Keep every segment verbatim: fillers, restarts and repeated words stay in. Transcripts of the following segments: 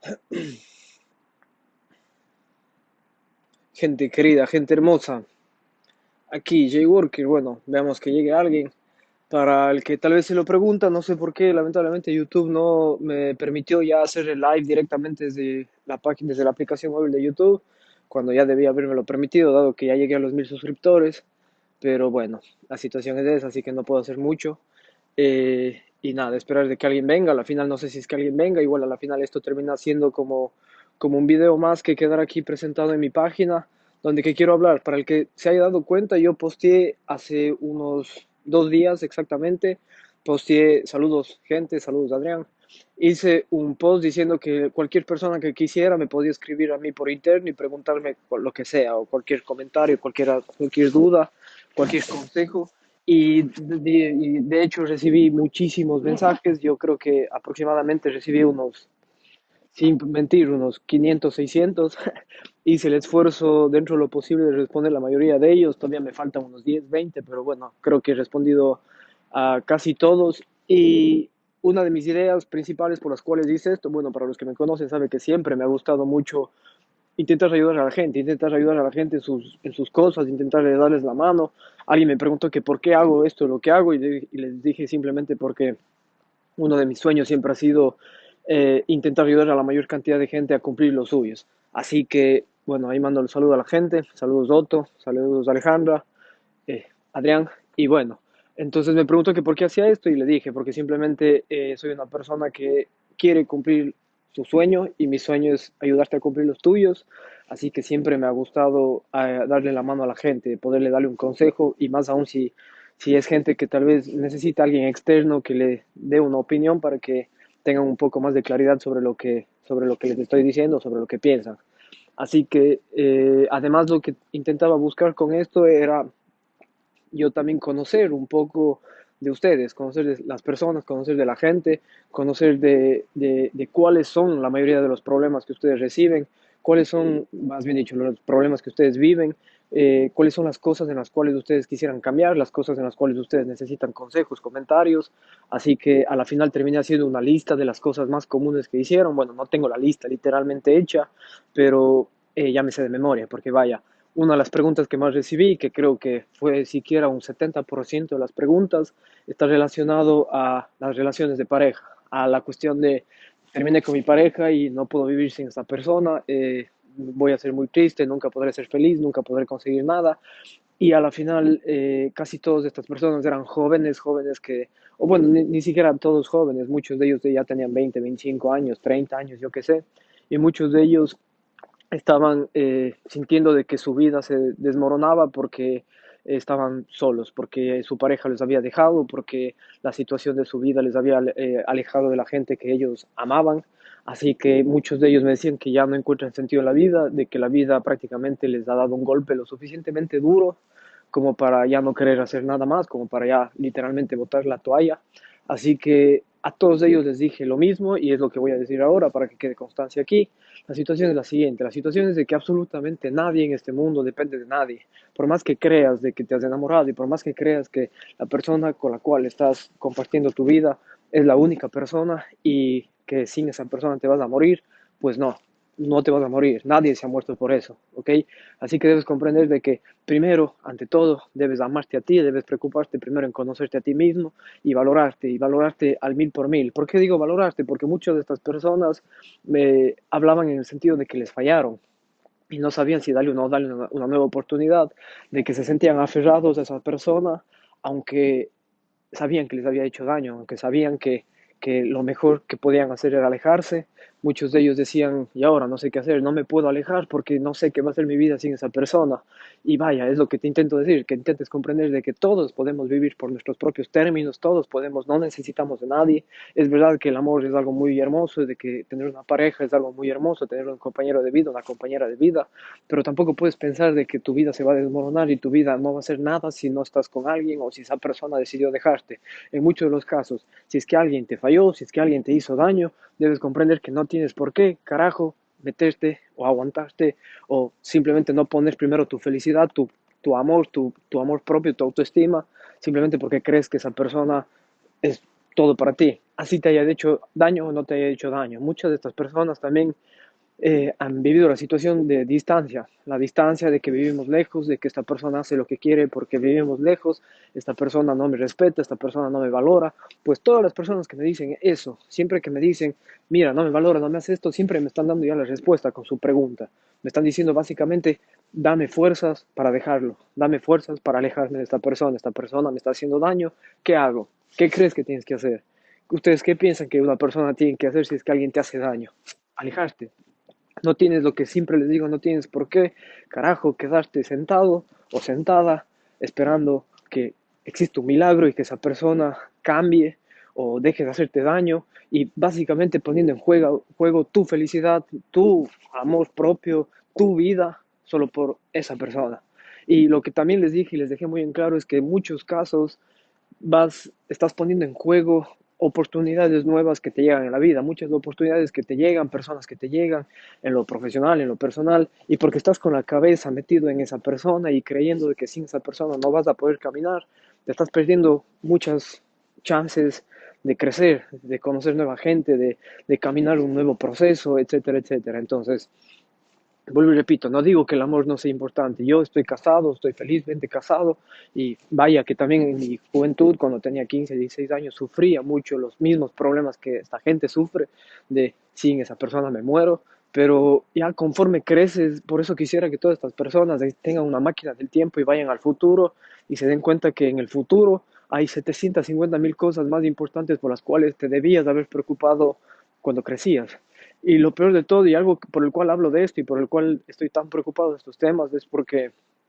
Gente querida, gente hermosa, aquí Jay Worker, bueno, veamos que llegue alguien. Para el que tal vez se lo pregunta, no sé por qué, lamentablemente YouTube no me permitió ya hacer el live directamente desde la página, desde la aplicación móvil de YouTube, cuando ya debía haberme permitido, dado que ya llegué a los mil suscriptores. Pero bueno, la situación es esa, así que no puedo hacer mucho. Eh, y nada, esperar de que alguien venga. A la final no sé si es que alguien venga, igual a la final esto termina siendo como, como un video más que quedar aquí presentado en mi página, donde que quiero hablar. Para el que se haya dado cuenta, yo posteé hace unos dos días exactamente, posteé saludos gente, saludos Adrián. Hice un post diciendo que cualquier persona que quisiera me podía escribir a mí por interno y preguntarme lo que sea, o cualquier comentario, cualquier, cualquier duda, cualquier consejo. Y de, y de hecho recibí muchísimos mensajes, yo creo que aproximadamente recibí unos, sin mentir, unos quinientos, seiscientos. Hice el esfuerzo dentro de lo posible de responder la mayoría de ellos, todavía me faltan unos diez, veinte, pero bueno, creo que he respondido a casi todos. Y una de mis ideas principales por las cuales hice esto, bueno, para los que me conocen, saben que siempre me ha gustado mucho intentar ayudar a la gente, intentar ayudar a la gente en sus, en sus cosas, intentar darles la mano. Alguien me preguntó que por qué hago esto, lo que hago, y, y les dije simplemente porque uno de mis sueños siempre ha sido eh, intentar ayudar a la mayor cantidad de gente a cumplir los suyos. Así que, bueno, ahí mando el saludo a la gente, saludos Otto, saludos Alejandra, eh, Adrián, y bueno, entonces me preguntó que por qué hacía esto y le dije, porque simplemente eh, soy una persona que quiere cumplir su sueño y mi sueño es ayudarte a cumplir los tuyos, así que siempre me ha gustado eh, darle la mano a la gente, poderle darle un consejo y más aún si, si es gente que tal vez necesita a alguien externo que le dé una opinión para que tengan un poco más de claridad sobre lo que, sobre lo que les estoy diciendo, sobre lo que piensan. Así que eh, además lo que intentaba buscar con esto era yo también conocer un poco de ustedes, conocer de las personas, conocer de la gente, conocer de, de, de cuáles son la mayoría de los problemas que ustedes reciben, cuáles son, más bien dicho, los problemas que ustedes viven, eh, cuáles son las cosas en las cuales ustedes quisieran cambiar, las cosas en las cuales ustedes necesitan consejos, comentarios. Así que a la final terminé haciendo una lista de las cosas más comunes que hicieron. Bueno, no tengo la lista literalmente hecha, pero eh, ya me sé de memoria, porque vaya, una de las preguntas que más recibí, que creo que fue siquiera un setenta por ciento de las preguntas, está relacionado a las relaciones de pareja, a la cuestión de terminé con mi pareja y no puedo vivir sin esta persona, eh, voy a ser muy triste, nunca podré ser feliz, nunca podré conseguir nada. Y a la final eh, casi todas estas personas eran jóvenes, jóvenes que, o bueno, ni, ni siquiera todos jóvenes, muchos de ellos ya tenían veinte, veinticinco años, treinta años, yo qué sé, y muchos de ellos estaban eh, sintiendo de que su vida se desmoronaba porque estaban solos, porque su pareja les había dejado, porque la situación de su vida les había eh, alejado de la gente que ellos amaban. Así que muchos de ellos me decían que ya no encuentran sentido en la vida, de que la vida prácticamente les ha dado un golpe lo suficientemente duro como para ya no querer hacer nada más, como para ya literalmente botar la toalla. Así que a todos ellos les dije lo mismo y es lo que voy a decir ahora para que quede constancia aquí. La situación es la siguiente, la situación es de que absolutamente nadie en este mundo depende de nadie. Por más que creas de que te has enamorado y por más que creas que la persona con la cual estás compartiendo tu vida es la única persona y que sin esa persona te vas a morir, pues no, no te vas a morir, nadie se ha muerto por eso, ¿ok? Así que debes comprender de que primero, ante todo, debes amarte a ti, debes preocuparte primero en conocerte a ti mismo y valorarte, y valorarte al mil por mil. ¿Por qué digo valorarte? Porque muchas de estas personas me hablaban en el sentido de que les fallaron y no sabían si darle o no darle una, una nueva oportunidad, de que se sentían aferrados a esa persona, aunque sabían que les había hecho daño, aunque sabían que, que lo mejor que podían hacer era alejarse. Muchos de ellos decían, y ahora no sé qué hacer, no me puedo alejar porque no sé qué va a ser mi vida sin esa persona. Y vaya, es lo que te intento decir, que intentes comprender de que todos podemos vivir por nuestros propios términos, todos podemos, no necesitamos de nadie. Es verdad que el amor es algo muy hermoso, de que tener una pareja es algo muy hermoso, tener un compañero de vida, una compañera de vida, pero tampoco puedes pensar de que tu vida se va a desmoronar y tu vida no va a ser nada si no estás con alguien o si esa persona decidió dejarte. En muchos de los casos, si es que alguien te falló, si es que alguien te hizo daño, debes comprender que no tienes por qué, carajo, meterte o aguantarte o simplemente no poner primero tu felicidad, tu, tu amor, tu, tu amor propio, tu autoestima, simplemente porque crees que esa persona es todo para ti. así te haya hecho daño o no te haya hecho daño. Muchas de estas personas también eh, han vivido la situación de distancia, la distancia de que vivimos lejos, de que esta persona hace lo que quiere porque vivimos lejos, esta persona no me respeta, esta persona no me valora. Pues todas las personas que me dicen eso, siempre que me dicen, mira, no me valora, no me hace esto, siempre me están dando ya la respuesta con su pregunta. Me están diciendo básicamente, dame fuerzas para dejarlo, dame fuerzas para alejarme de esta persona, esta persona me está haciendo daño, ¿qué hago? ¿Qué crees que tienes que hacer? ¿Ustedes qué piensan que una persona tiene que hacer si es que alguien te hace daño? Alejarte. No tienes lo que siempre les digo, no tienes por qué, carajo, quedarte sentado o sentada esperando que exista un milagro y que esa persona cambie o deje de hacerte daño y básicamente poniendo en juego, juego tu felicidad, tu amor propio, tu vida solo por esa persona. Y lo que también les dije y les dejé muy en claro es que en muchos casos vas, estás poniendo en juego oportunidades nuevas que te llegan en la vida, muchas oportunidades que te llegan, personas que te llegan en lo profesional, en lo personal, y porque estás con la cabeza metido en esa persona y creyendo de que sin esa persona no vas a poder caminar, te estás perdiendo muchas chances de crecer, de conocer nueva gente, de, de caminar un nuevo proceso, etcétera, etcétera. Entonces, vuelvo y repito, no digo que el amor no sea importante. Yo estoy casado, estoy felizmente casado y vaya que también en mi juventud, cuando tenía quince, dieciséis años, sufría mucho los mismos problemas que esta gente sufre de sin esa persona me muero. Pero ya conforme creces, por eso quisiera que todas estas personas tengan una máquina del tiempo y vayan al futuro y se den cuenta que en el futuro hay setecientas cincuenta mil cosas más importantes por las cuales te debías haber preocupado cuando crecías. Y lo peor de todo, y algo por el cual hablo de esto y por el cual estoy tan preocupado de estos temas, es porque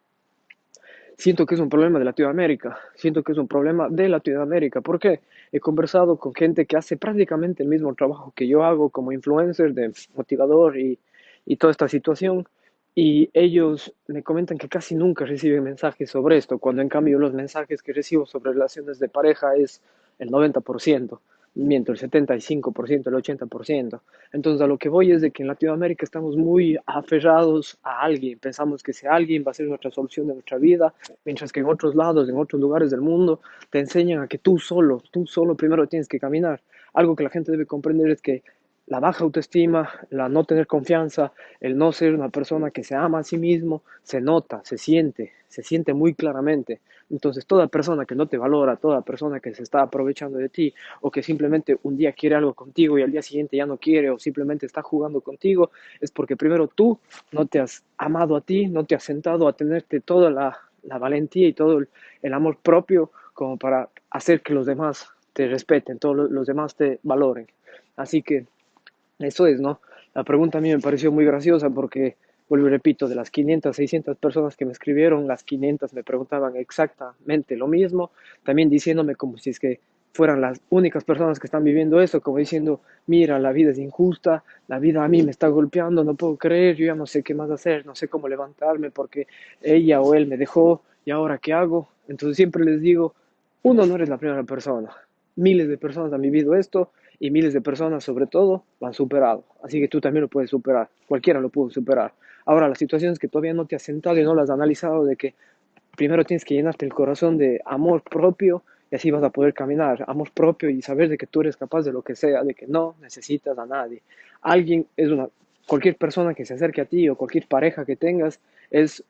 siento que es un problema de Latinoamérica. Siento que es un problema de Latinoamérica. ¿Por qué? He conversado con gente que hace prácticamente el mismo trabajo que yo hago como influencer, de motivador y, y toda esta situación. Y ellos me comentan que casi nunca reciben mensajes sobre esto, cuando en cambio los mensajes que recibo sobre relaciones de pareja es el noventa por ciento, miento, el setenta y cinco por ciento, el ochenta por ciento. Entonces a lo que voy es de que en Latinoamérica estamos muy aferrados a alguien, pensamos que ese alguien va a ser nuestra solución de nuestra vida, mientras que en otros lados, en otros lugares del mundo, te enseñan a que tú solo, tú solo primero tienes que caminar. Algo que la gente debe comprender es que la baja autoestima, la no tener confianza, el no ser una persona que se ama a sí mismo, se nota, se siente, se siente muy claramente. Entonces, toda persona que no te valora, toda persona que se está aprovechando de ti o que simplemente un día quiere algo contigo y al día siguiente ya no quiere o simplemente está jugando contigo, es porque primero tú no te has amado a ti, no te has sentado a tenerte toda la, la valentía y todo el, el amor propio como para hacer que los demás te respeten, todos los demás te valoren. Así que eso es, ¿no? La pregunta a mí me pareció muy graciosa porque, vuelvo y repito, de las quinientas, seiscientas personas que me escribieron, las quinientas me preguntaban exactamente lo mismo, también diciéndome como si es que fueran las únicas personas que están viviendo eso, como diciendo, mira, la vida es injusta, la vida a mí me está golpeando, no puedo creer, yo ya no sé qué más hacer, no sé cómo levantarme porque ella o él me dejó y ahora qué hago. Entonces siempre les digo, uno, no eres la primera persona, miles de personas han vivido esto y miles de personas sobre todo lo han superado. Así que tú también lo puedes superar. Cualquiera lo puede superar. Ahora, la situación es que todavía no te has sentado y no lo has analizado de que primero tienes que llenarte el corazón de amor propio y así vas a poder caminar. Amor propio y saber de que tú eres capaz de lo que sea, de que no necesitas a nadie. Alguien es una, cualquier persona que se acerque a ti o cualquier pareja que tengas es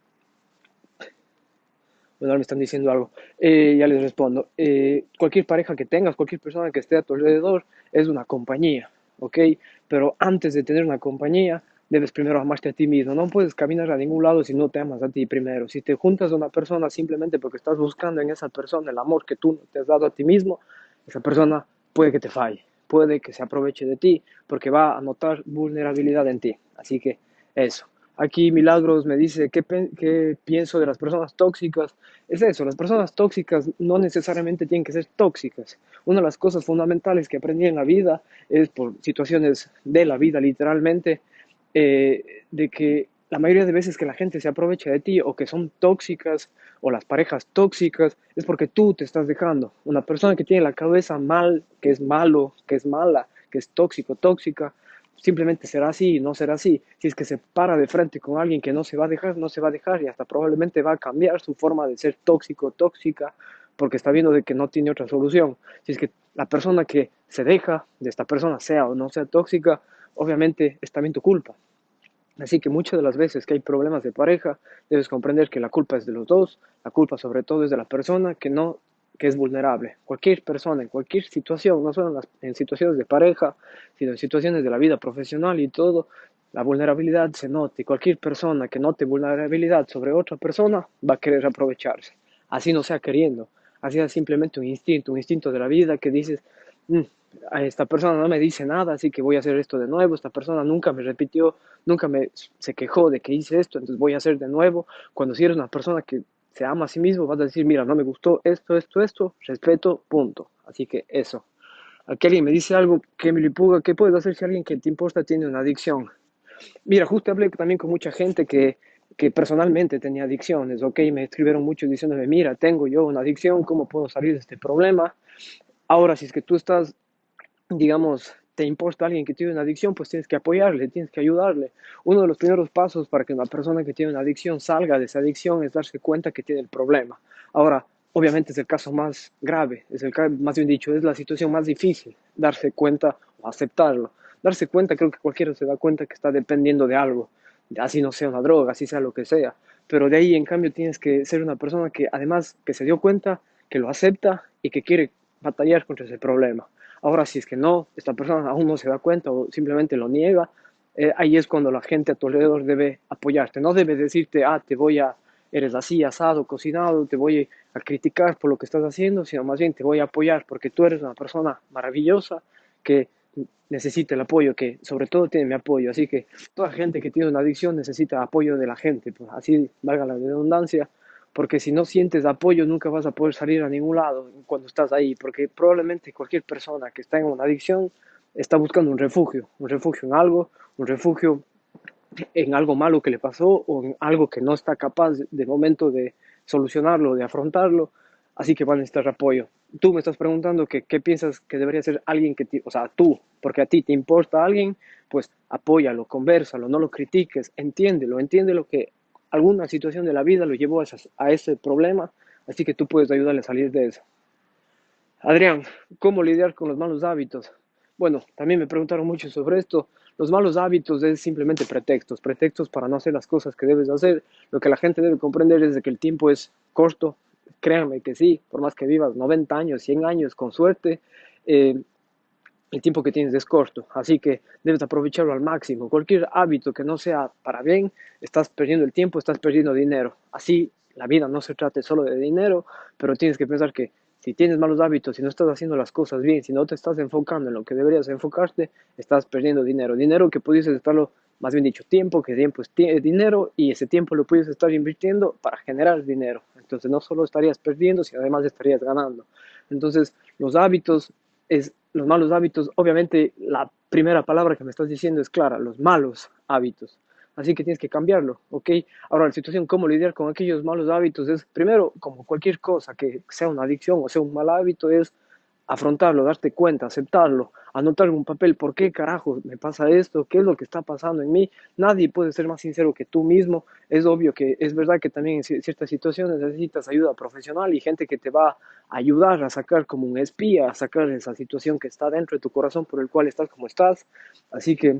bueno, ahora me están diciendo algo. Eh, ya les respondo. Eh, cualquier pareja que tengas, cualquier persona que esté a tu alrededor, es una compañía, ¿ok? Pero antes de tener una compañía, debes primero amarte a ti mismo. No puedes caminar a ningún lado si no te amas a ti primero. Si te juntas a una persona simplemente porque estás buscando en esa persona el amor que tú no te has dado a ti mismo, esa persona puede que te falle, puede que se aproveche de ti, porque va a notar vulnerabilidad en ti. Así que eso. Aquí Milagros me dice, ¿qué, ¿qué pienso de las personas tóxicas? Es eso, las personas tóxicas no necesariamente tienen que ser tóxicas. Una de las cosas fundamentales que aprendí en la vida es por situaciones de la vida literalmente, eh, de que la mayoría de veces que la gente se aprovecha de ti o que son tóxicas o las parejas tóxicas es porque tú te estás dejando. Una persona que tiene la cabeza mal, que es malo, que es mala, que es tóxico, tóxica, simplemente será así, no será así. Si es que se para de frente con alguien que no se va a dejar, no se va a dejar y hasta probablemente va a cambiar su forma de ser tóxico, tóxica, porque está viendo de que no tiene otra solución. Si es que la persona que se deja de esta persona, sea o no sea tóxica, obviamente es también tu culpa. Así que muchas de las veces que hay problemas de pareja, debes comprender que la culpa es de los dos, la culpa sobre todo es de la persona que no que es vulnerable. Cualquier persona, en cualquier situación, no solo en, las, en situaciones de pareja, sino en situaciones de la vida profesional y todo, la vulnerabilidad se nota y cualquier persona que note vulnerabilidad sobre otra persona va a querer aprovecharse. Así no sea queriendo, así es simplemente un instinto, un instinto de la vida que dices, mm, a esta persona no me dice nada, así que voy a hacer esto de nuevo, esta persona nunca me repitió, nunca me se quejó de que hice esto, entonces voy a hacer de nuevo. Cuando si eres una persona que se ama a sí mismo, vas a decir, mira, no me gustó esto, esto, esto, respeto, punto. Así que eso. Aquí alguien me dice algo que me lipuga, ¿qué puedes hacer si alguien que te importa tiene una adicción? Mira, justo hablé también con mucha gente que, que personalmente tenía adicciones, ¿ok? Me escribieron muchos diciéndome, mira, tengo yo una adicción, ¿cómo puedo salir de este problema? Ahora, si es que tú estás, digamos, te importa alguien que tiene una adicción, pues tienes que apoyarle, tienes que ayudarle. Uno de los primeros pasos para que una persona que tiene una adicción salga de esa adicción es darse cuenta que tiene el problema. Ahora, obviamente es el caso más grave, es el más bien dicho, es la situación más difícil, darse cuenta o aceptarlo. Darse cuenta, creo que cualquiera se da cuenta que está dependiendo de algo, así no sea una droga, así sea lo que sea. Pero de ahí, en cambio, tienes que ser una persona que además que se dio cuenta, que lo acepta y que quiere batallar contra ese problema. Ahora, si es que no, esta persona aún no se da cuenta o simplemente lo niega, eh, ahí es cuando la gente a tu alrededor debe apoyarte. No debe decirte, ah, te voy a, eres así, asado, cocinado, te voy a criticar por lo que estás haciendo, sino más bien te voy a apoyar porque tú eres una persona maravillosa que necesita el apoyo, que sobre todo tiene mi apoyo. Así que toda gente que tiene una adicción necesita apoyo de la gente, pues así valga la redundancia, porque si no sientes apoyo nunca vas a poder salir a ningún lado cuando estás ahí, porque probablemente cualquier persona que está en una adicción está buscando un refugio, un refugio en algo, un refugio en algo malo que le pasó o en algo que no está capaz de momento de solucionarlo, de afrontarlo, así que van a necesitar apoyo. Tú me estás preguntando que, qué piensas que debería ser alguien que, te, o sea, tú, porque a ti te importa alguien, pues apóyalo, conversalo, no lo critiques, entiéndelo, entiende lo que alguna situación de la vida lo llevó a, esas, a ese problema, así que tú puedes ayudarle a salir de eso. Adrián, ¿cómo lidiar con los malos hábitos? Bueno, también me preguntaron mucho sobre esto. Los malos hábitos es simplemente pretextos, pretextos para no hacer las cosas que debes hacer. Lo que la gente debe comprender es de que el tiempo es corto. Créanme que sí, por más que vivas noventa años, cien años, con suerte, eh, el tiempo que tienes es corto. Así que debes aprovecharlo al máximo. Cualquier hábito que no sea para bien, estás perdiendo el tiempo, estás perdiendo dinero. Así la vida no se trata solo de dinero, pero tienes que pensar que si tienes malos hábitos, si no estás haciendo las cosas bien, si no te estás enfocando en lo que deberías enfocarte, estás perdiendo dinero. Dinero que pudieses estarlo, más bien dicho, tiempo, que tiempo es dinero y ese tiempo lo puedes estar invirtiendo para generar dinero. Entonces no solo estarías perdiendo, sino además estarías ganando. Entonces los hábitos, es, los malos hábitos, obviamente la primera palabra que me estás diciendo es clara, los malos hábitos. Así que tienes que cambiarlo, ¿ok? Ahora, la situación, cómo lidiar con aquellos malos hábitos es, primero, como cualquier cosa que sea una adicción o sea un mal hábito, es afrontarlo, darte cuenta, aceptarlo, anotar en un papel por qué carajo me pasa esto, qué es lo que está pasando en mí. Nadie puede ser más sincero que tú mismo. Es obvio que es verdad que también en ciertas situaciones necesitas ayuda profesional y gente que te va a ayudar a sacar como un espía, a sacar esa situación que está dentro de tu corazón por el cual estás como estás. Así que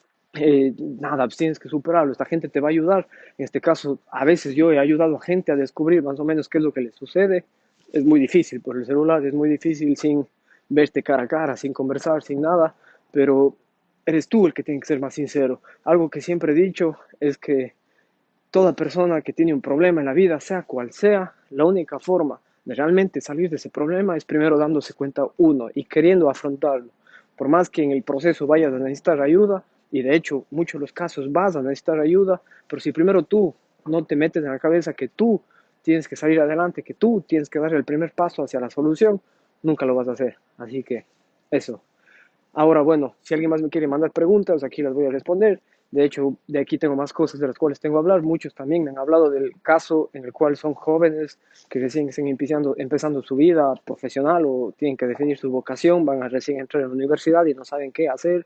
eh, nada, pues tienes que superarlo, esta gente te va a ayudar. En este caso, a veces yo he ayudado a gente a descubrir más o menos qué es lo que les sucede. Es muy difícil por el celular, es muy difícil sin verte cara a cara, sin conversar, sin nada, pero eres tú el que tiene que ser más sincero. Algo que siempre he dicho es que toda persona que tiene un problema en la vida, sea cual sea, la única forma de realmente salir de ese problema es primero dándose cuenta uno y queriendo afrontarlo. Por más que en el proceso vayas a necesitar ayuda, y de hecho muchos de los casos vas a necesitar ayuda, pero si primero tú no te metes en la cabeza que tú tienes que salir adelante, que tú tienes que dar el primer paso hacia la solución, nunca lo vas a hacer. Así que eso. Ahora, bueno, si alguien más me quiere mandar preguntas, aquí las voy a responder. De hecho, de aquí tengo más cosas de las cuales tengo que hablar. Muchos también me han hablado del caso en el cual son jóvenes que recién están empezando, empezando su vida profesional o tienen que definir su vocación, van a recién entrar en la universidad y no saben qué hacer.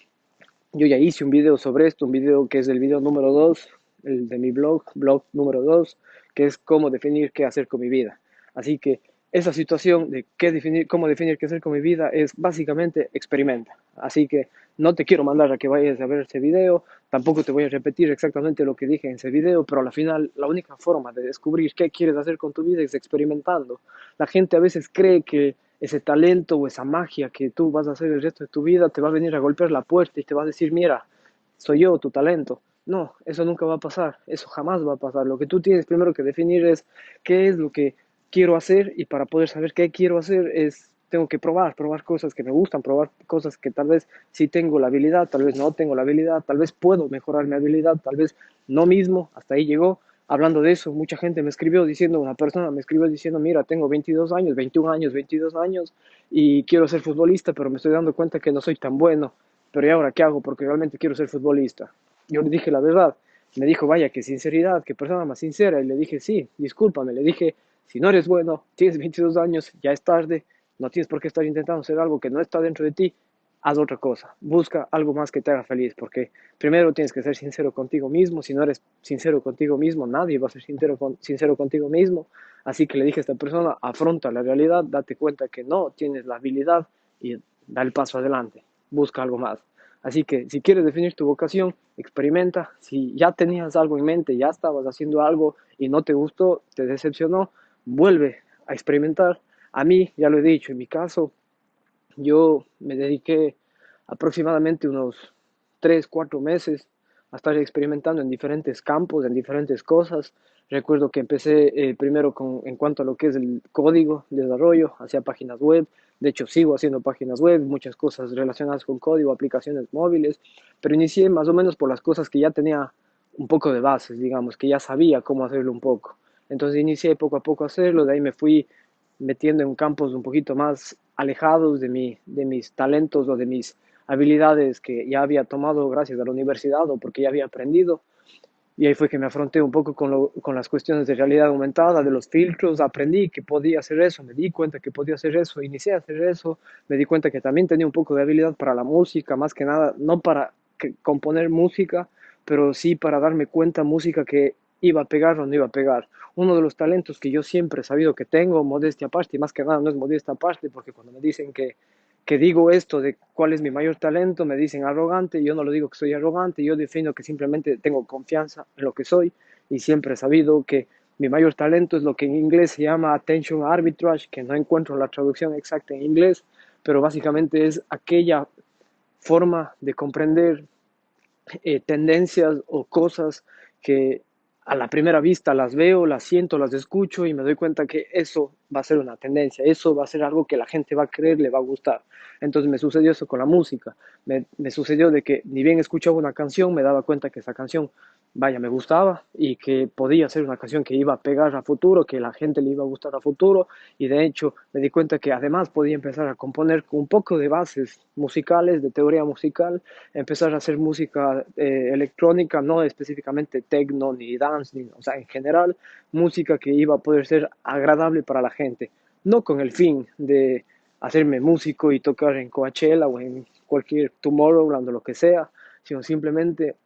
Yo ya hice un video sobre esto, un video que es el video número dos, el de mi blog, blog número dos, que es cómo definir qué hacer con mi vida. Así que esa situación de qué definir, cómo definir qué hacer con mi vida es básicamente experimenta. Así que no te quiero mandar a que vayas a ver ese video, tampoco te voy a repetir exactamente lo que dije en ese video, pero al final la única forma de descubrir qué quieres hacer con tu vida es experimentando. La gente a veces cree que ese talento o esa magia que tú vas a hacer el resto de tu vida te va a venir a golpear la puerta y te va a decir, mira, soy yo tu talento. No, eso nunca va a pasar, eso jamás va a pasar. Lo que tú tienes primero que definir es qué es lo que quiero hacer, y para poder saber qué quiero hacer es tengo que probar, probar cosas que me gustan, probar cosas que tal vez sí tengo la habilidad, tal vez no tengo la habilidad, tal vez puedo mejorar mi habilidad, tal vez no mismo, hasta ahí llegó. Hablando de eso, mucha gente me escribió diciendo, una persona me escribió diciendo, mira, tengo veintidós años, veintiún años, veintidós años y quiero ser futbolista, pero me estoy dando cuenta que no soy tan bueno. Pero ¿y ahora qué hago? Porque realmente quiero ser futbolista. Yo le dije la verdad. Me dijo, vaya, qué sinceridad, qué persona más sincera. Y le dije, sí, discúlpame. Le dije, si no eres bueno, tienes veintidós años, ya es tarde, no tienes por qué estar intentando hacer algo que no está dentro de ti, haz otra cosa, busca algo más que te haga feliz, porque primero tienes que ser sincero contigo mismo. Si no eres sincero contigo mismo, nadie va a ser sincero, con, sincero contigo mismo. Así que le dije a esta persona, afronta la realidad, date cuenta que no tienes la habilidad y da el paso adelante, busca algo más. Así que si quieres definir tu vocación, experimenta. Si ya tenías algo en mente, ya estabas haciendo algo y no te gustó, te decepcionó, vuelve a experimentar. A mí, ya lo he dicho, en mi caso, yo me dediqué aproximadamente unos tres, cuatro meses a estar experimentando en diferentes campos, en diferentes cosas. Recuerdo que empecé eh, primero con, en cuanto a lo que es el código, desarrollo, hacía páginas web. De hecho, sigo haciendo páginas web, muchas cosas relacionadas con código, aplicaciones móviles, pero inicié más o menos por las cosas que ya tenía un poco de bases, digamos, que ya sabía cómo hacerlo un poco. Entonces inicié poco a poco a hacerlo, de ahí me fui metiendo en campos un poquito más alejados de, mi, de mis talentos o de mis habilidades que ya había tomado gracias a la universidad o porque ya había aprendido. Y ahí fue que me afronté un poco con, lo, con las cuestiones de realidad aumentada, de los filtros, aprendí que podía hacer eso, me di cuenta que podía hacer eso, inicié a hacer eso, me di cuenta que también tenía un poco de habilidad para la música, más que nada, no para que, componer música, pero sí para darme cuenta música que iba a pegar o no iba a pegar. Uno de los talentos que yo siempre he sabido que tengo, modestia aparte, y más que nada no es modestia aparte, porque cuando me dicen que que digo esto de cuál es mi mayor talento, me dicen arrogante, yo no lo digo que soy arrogante, yo defino que simplemente tengo confianza en lo que soy y siempre he sabido que mi mayor talento es lo que en inglés se llama attention arbitrage, que no encuentro la traducción exacta en inglés, pero básicamente es aquella forma de comprender eh, tendencias o cosas que a la primera vista las veo, las siento, las escucho y me doy cuenta que eso va a ser una tendencia, eso va a ser algo que la gente va a creer, le va a gustar. Entonces me sucedió eso con la música, me, me sucedió de que ni bien escuchaba una canción, me daba cuenta que esa canción, vaya, me gustaba y que podía ser una canción que iba a pegar a futuro, que la gente le iba a gustar a futuro, y de hecho me di cuenta que además podía empezar a componer con un poco de bases musicales, de teoría musical, empezar a hacer música eh, electrónica, no específicamente techno ni dance, ni, o sea, en general, música que iba a poder ser agradable para la gente, no con el fin de hacerme músico y tocar en Coachella o en cualquier Tomorrowland o lo que sea, sino simplemente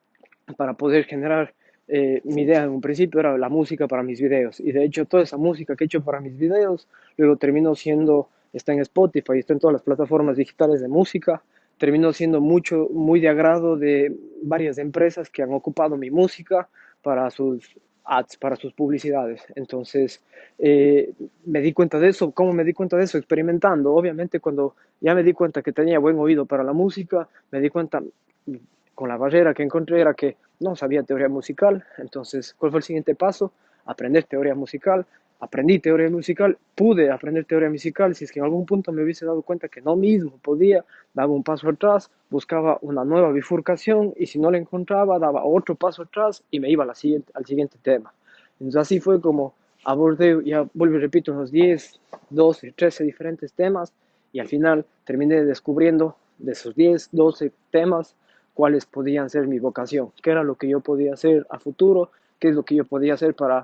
para poder generar eh, mi idea en un principio era la música para mis videos, y de hecho toda esa música que he hecho para mis videos luego terminó siendo, está en Spotify, está en todas las plataformas digitales de música, terminó siendo mucho, muy de agrado de varias empresas que han ocupado mi música para sus ads, para sus publicidades. Entonces eh, me di cuenta de eso. ¿Cómo me di cuenta de eso? Experimentando. Obviamente cuando ya me di cuenta que tenía buen oído para la música, me di cuenta con la barrera que encontré era que no sabía teoría musical. Entonces, ¿cuál fue el siguiente paso? Aprender teoría musical. Aprendí teoría musical, pude aprender teoría musical. Si es que en algún punto me hubiese dado cuenta que no mismo podía, daba un paso atrás, buscaba una nueva bifurcación, y si no la encontraba, daba otro paso atrás y me iba a la siguiente, al siguiente tema. Entonces así fue como abordé, ya vuelvo y repito, unos diez, doce, trece diferentes temas, y al final terminé descubriendo de esos diez, doce temas cuáles podían ser mi vocación, qué era lo que yo podía hacer a futuro, qué es lo que yo podía hacer para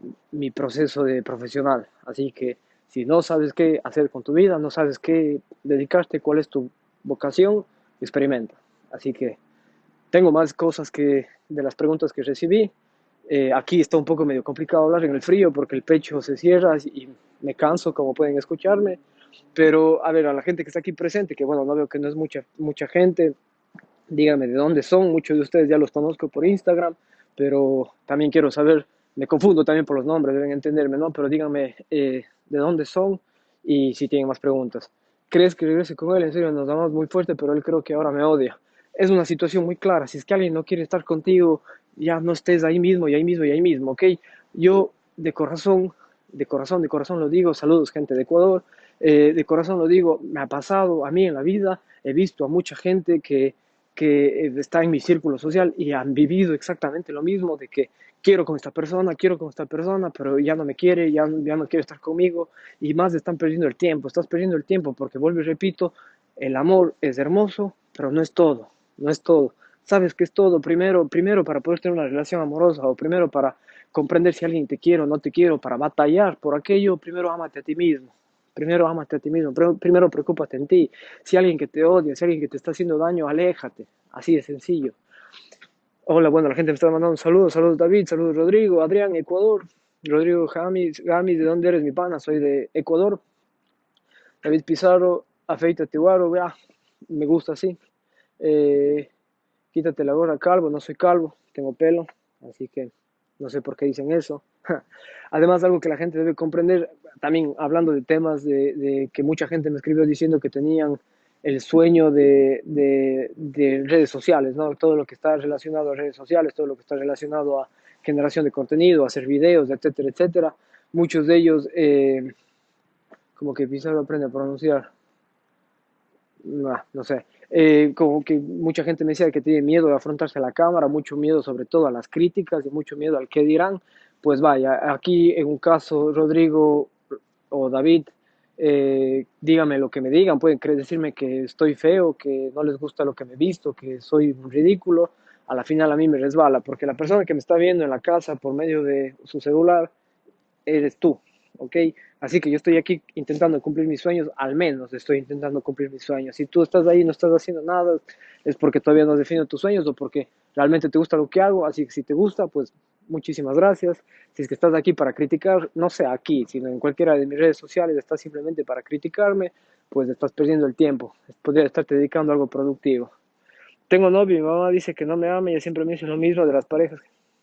mi proceso de profesional. Así que si no sabes qué hacer con tu vida, no sabes qué dedicarte, cuál es tu vocación, experimenta. Así que tengo más cosas que de las preguntas que recibí, Eh, aquí está un poco medio complicado hablar en el frío porque el pecho se cierra y me canso, como pueden escucharme. Pero, a ver, a la gente que está aquí presente, que bueno, no veo que no es mucha, mucha gente, díganme de dónde son. Muchos de ustedes ya los conozco por Instagram, pero también quiero saber, me confundo también por los nombres, deben entenderme, ¿no? Pero díganme eh, de dónde son y si tienen más preguntas. ¿Crees que regrese con él? En serio, nos damos muy fuerte, pero él creo que ahora me odia. Es una situación muy clara. Si es que alguien no quiere estar contigo, ya no estés ahí mismo y ahí mismo y ahí mismo, ¿ok? Yo de corazón, de corazón, de corazón lo digo, saludos gente de Ecuador, eh, de corazón lo digo, me ha pasado a mí en la vida, he visto a mucha gente que que está en mi círculo social y han vivido exactamente lo mismo, de que quiero con esta persona, quiero con esta persona, pero ya no me quiere, ya, ya no quiere estar conmigo, y más están perdiendo el tiempo, estás perdiendo el tiempo porque, vuelvo y repito, el amor es hermoso, pero no es todo, no es todo. Sabes que es todo, primero, primero para poder tener una relación amorosa, o primero para comprender si alguien te quiere o no te quiere, para batallar por aquello, primero ámate a ti mismo. Primero ámate a ti mismo, primero preocúpate en ti. Si alguien que te odia, si alguien que te está haciendo daño, aléjate. Así de sencillo. Hola, bueno, la gente me está mandando un saludo. Saludos David, saludos Rodrigo, Adrián, Ecuador. Rodrigo Gamis, Gamis, ¿de dónde eres mi pana? Soy de Ecuador. David Pizarro, afeítate guaro, vea, me gusta así. Eh, quítate la gorra, calvo, no soy calvo, tengo pelo, así que no sé por qué dicen eso. Además, algo que la gente debe comprender, también hablando de temas de, de que mucha gente me escribió diciendo que tenían el sueño de, de, de redes sociales, ¿no? Todo lo que está relacionado a redes sociales, todo lo que está relacionado a generación de contenido, a hacer videos, etcétera, etcétera. Muchos de ellos, eh, como que Pizarro aprende a pronunciar, no, no sé, eh, como que mucha gente me decía que tiene miedo de afrontarse a la cámara, mucho miedo sobre todo a las críticas y mucho miedo al qué dirán. Pues vaya, aquí en un caso, Rodrigo o David, eh, díganme lo que me digan, pueden decirme que estoy feo, que no les gusta lo que me he visto, que soy un ridículo, a la final a mí me resbala, porque la persona que me está viendo en la casa por medio de su celular eres tú, ¿ok? Así que yo estoy aquí intentando cumplir mis sueños, al menos estoy intentando cumplir mis sueños. Si tú estás ahí y no estás haciendo nada, es porque todavía no has definido tus sueños o porque realmente te gusta lo que hago. Así que si te gusta, pues muchísimas gracias. Si es que estás aquí para criticar, no sea aquí, sino en cualquiera de mis redes sociales, estás simplemente para criticarme, pues estás perdiendo el tiempo. Podría estarte dedicando a algo productivo. Tengo novio, mi mamá dice que no me ama y ella siempre me dice lo mismo de las parejas.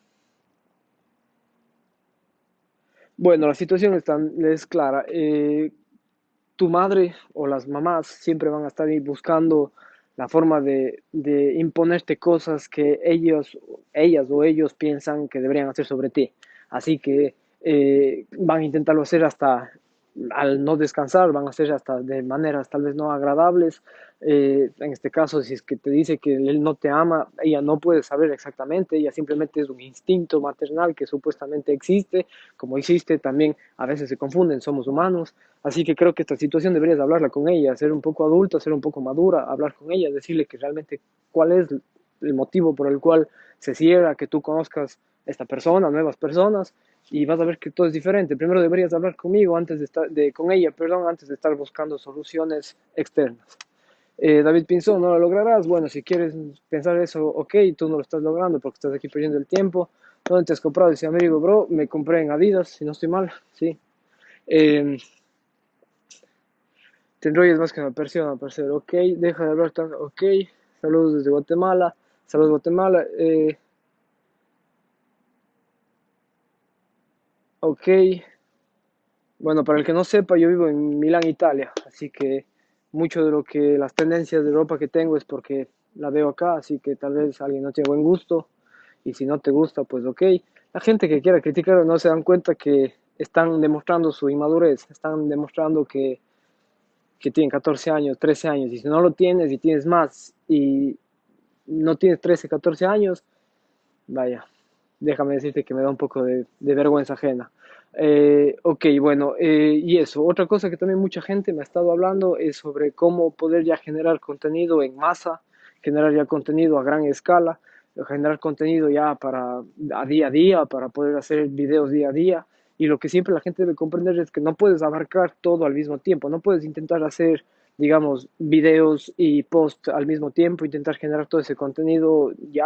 Bueno, la situación es, tan, es clara. Eh, tu madre o las mamás siempre van a estar ahí buscando la forma de, de imponerte cosas que ellos, ellas o ellos piensan que deberían hacer sobre ti. Así que eh, van a intentarlo hacer hasta al no descansar, van a hacer hasta de maneras tal vez no agradables. Eh, en este caso, si es que te dice que él no te ama, ella no puede saber exactamente, ella simplemente es un instinto maternal que supuestamente existe, como existe también, a veces se confunden, somos humanos. Así que creo que esta situación deberías hablarla con ella, ser un poco adulta, ser un poco madura, hablar con ella, decirle que realmente cuál es el motivo por el cual se cierra, que tú conozcas a esta persona, nuevas personas, y vas a ver que todo es diferente. Primero deberías hablar conmigo antes de estar, de, con ella, perdón, antes de estar buscando soluciones externas. Eh, David Pinzón, ¿no lo lograrás? Bueno, si quieres pensar eso, ok, tú no lo estás logrando porque estás aquí perdiendo el tiempo. ¿Dónde te has comprado? Dice, amigo, bro, me compré en Adidas, si no estoy mal, sí. Eh, te enrolles más que una persona, parcero, ok, deja de hablar tanto, ok. Saludos desde Guatemala, saludos Guatemala, eh, ok. Bueno, para el que no sepa, yo vivo en Milán, Italia, así que mucho de lo que las tendencias de ropa que tengo es porque la veo acá, así que tal vez alguien no tiene buen gusto y si no te gusta, pues ok. La gente que quiera criticar no se dan cuenta que están demostrando su inmadurez, están demostrando que, que tienen catorce años, trece años, y si no lo tienes y tienes más y no tienes trece, catorce años, vaya, déjame decirte que me da un poco de, de vergüenza ajena. Eh, ok, bueno, eh, y eso, otra cosa que también mucha gente me ha estado hablando es sobre cómo poder ya generar contenido en masa, generar ya contenido a gran escala, generar contenido ya para a día a día, para poder hacer videos día a día. Y lo que siempre la gente debe comprender es que no puedes abarcar todo al mismo tiempo, no puedes intentar hacer, digamos, videos y post al mismo tiempo, intentar generar todo ese contenido ya,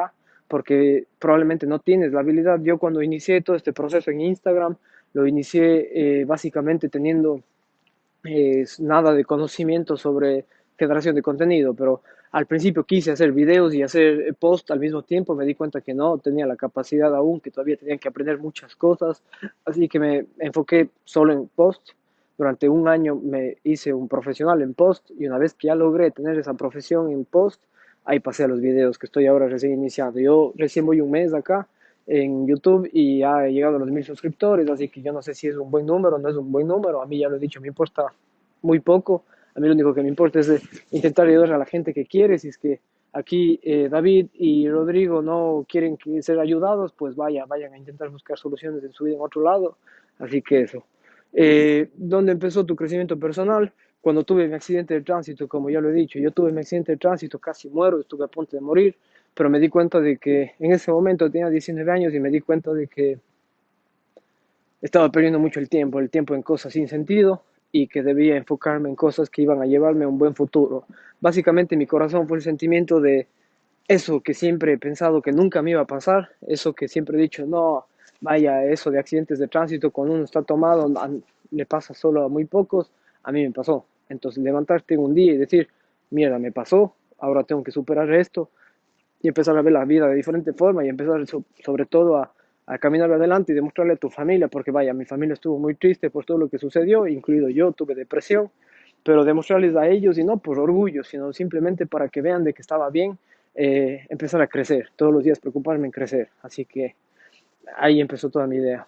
porque probablemente no tienes la habilidad. Yo cuando inicié todo este proceso en Instagram, lo inicié eh, básicamente teniendo eh, nada de conocimiento sobre generación de contenido, pero al principio quise hacer videos y hacer post al mismo tiempo, me di cuenta que no tenía la capacidad aún, que todavía tenía que aprender muchas cosas, así que me enfoqué solo en post. Durante un año me hice un profesional en post y una vez que ya logré tener esa profesión en post, ahí pasé a los videos que estoy ahora recién iniciando. Yo recién voy un mes acá en YouTube y ya he llegado a los mil suscriptores, así que yo no sé si es un buen número o no es un buen número. A mí ya lo he dicho, me importa muy poco. A mí lo único que me importa es intentar ayudar a la gente que quiere. Si es que aquí eh, David y Rodrigo no quieren ser ayudados, pues vaya, vayan a intentar buscar soluciones en su vida en otro lado. Así que eso. Eh, ¿Dónde empezó tu crecimiento personal? Cuando tuve mi accidente de tránsito, como ya lo he dicho, yo tuve mi accidente de tránsito, casi muero, estuve a punto de morir, pero me di cuenta de que en ese momento tenía diecinueve años y me di cuenta de que estaba perdiendo mucho el tiempo, el tiempo en cosas sin sentido y que debía enfocarme en cosas que iban a llevarme a un buen futuro. Básicamente mi corazón fue el sentimiento de eso que siempre he pensado que nunca me iba a pasar, eso que siempre he dicho, no, vaya, eso de accidentes de tránsito cuando uno está tomado le pasa solo a muy pocos, a mí me pasó. Entonces levantarte un día y decir, mierda, me pasó, ahora tengo que superar esto y empezar a ver la vida de diferente forma y empezar sobre todo a, a caminar adelante y demostrarle a tu familia, porque vaya, mi familia estuvo muy triste por todo lo que sucedió, incluido yo, tuve depresión, pero demostrarles a ellos, y no por orgullo, sino simplemente para que vean de que estaba bien, eh, empezar a crecer, todos los días preocuparme en crecer, así que ahí empezó toda mi idea.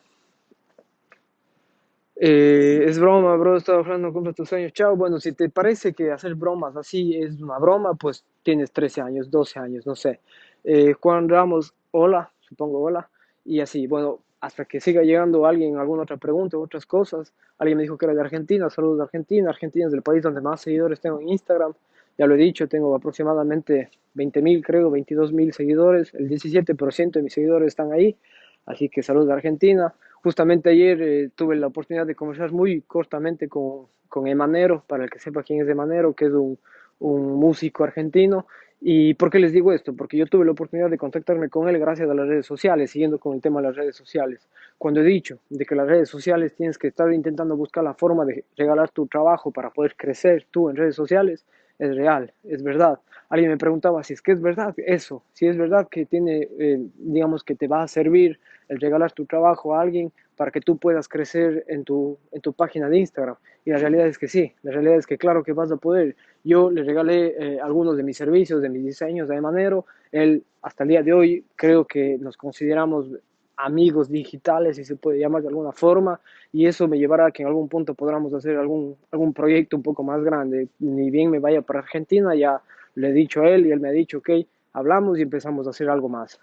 Eh, es broma, bro, estaba hablando con tus sueños, chao. Bueno, si te parece que hacer bromas así es una broma, pues tienes trece años, doce años, no sé. Eh, Juan Ramos, hola, supongo hola, y así, bueno, hasta que siga llegando alguien, alguna otra pregunta, otras cosas. Alguien me dijo que era de Argentina, saludos de Argentina. Argentina es el país donde más seguidores tengo en Instagram, ya lo he dicho, tengo aproximadamente veinte mil, creo, veintidós mil seguidores, el diecisiete por ciento de mis seguidores están ahí, así que saludos de Argentina. Justamente ayer eh, tuve la oportunidad de conversar muy cortamente con, con Emanero, para el que sepa quién es Emanero, que es un, un músico argentino. ¿Y por qué les digo esto? Porque yo tuve la oportunidad de contactarme con él gracias a las redes sociales, siguiendo con el tema de las redes sociales. Cuando he dicho de que las redes sociales tienes que estar intentando buscar la forma de regalar tu trabajo para poder crecer tú en redes sociales, es real, es verdad. Alguien me preguntaba si es que es verdad eso, si es verdad que tiene, eh, digamos, que te va a servir el regalar tu trabajo a alguien para que tú puedas crecer en tu, en tu página de Instagram. Y la realidad es que sí, la realidad es que claro que vas a poder. Yo le regalé eh, algunos de mis servicios, de mis diseños a Emanero. Él, hasta el día de hoy, creo que nos consideramos amigos digitales, si se puede llamar de alguna forma, y eso me llevará a que en algún punto podamos hacer algún, algún proyecto un poco más grande. Ni bien me vaya para Argentina, ya le he dicho a él y él me ha dicho, ok, hablamos y empezamos a hacer algo más.